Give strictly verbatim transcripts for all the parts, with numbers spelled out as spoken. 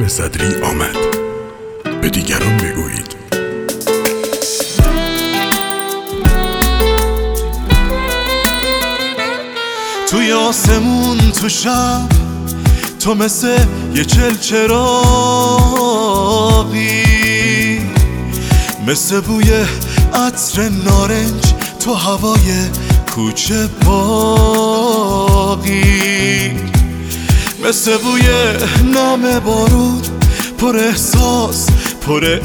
ایمان صدری آمد. به دیگران بگویید. توی آسمون تو شب تو مثل یه چلچراغی، مثل بوی عطر نارنج تو هوای کوچه باقی، مثل بوی نم بارود پر احساس پر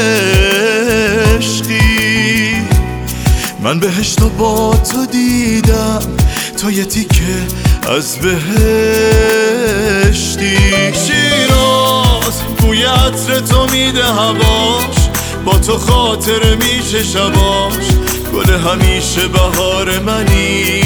عشقی. من بهشتو با تو دیدم، تو یه تیکه از بهشتی. شیراز بوی عطر تو میده هواش، با تو خاطر میشه شباش. گل همیشه بهار منی،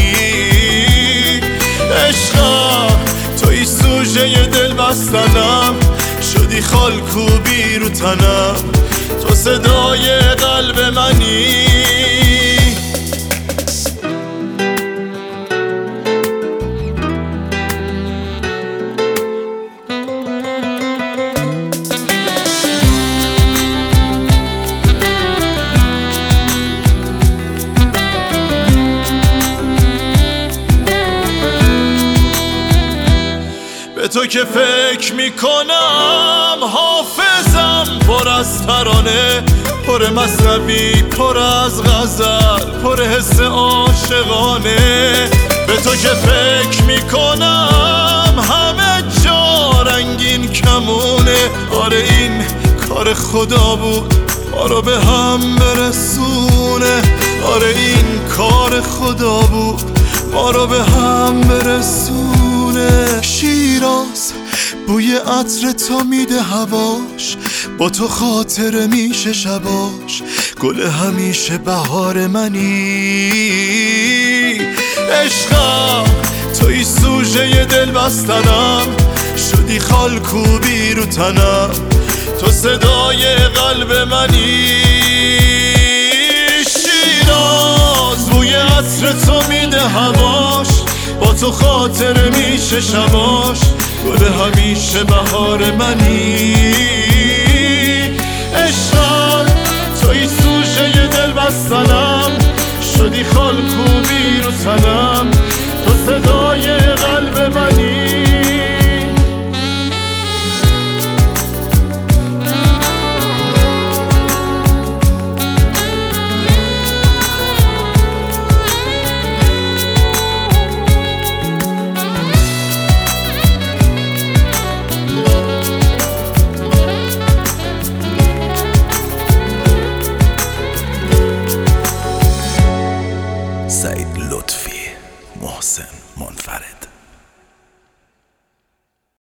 عشقم توی سوژه دل بستنم، شدی خالکوبی رو تنم، تو صدای قلب منی. به تو که فکر میکنم حافظم پر از ترانه، پر مثنوی پر از غزل، پر حس عاشقانه. به تو که فکر میکنم همه جا رنگین کمونه. آره این کار خدا بود ما رو به هم برسونه، آره این کار خدا بود ما رو به هم برسونه. شیراز بوی عطر تو میده هواش، با تو خاطر میشه شباش. گل همیشه بهار منی، عشقم توی سوژه دل بستنم، شدی خالکوبی رو تنم، تو صدای قلب منی. شیراز بوی عطر تو میده هواش، با تو خاطر میشه شباش. گل همیشه بهار منی، عشقم توی سوژه دل بستنم، شدی خالکوبی رو تنم، تو صدای قلب منی. سعید لطفی، محسن منفرد.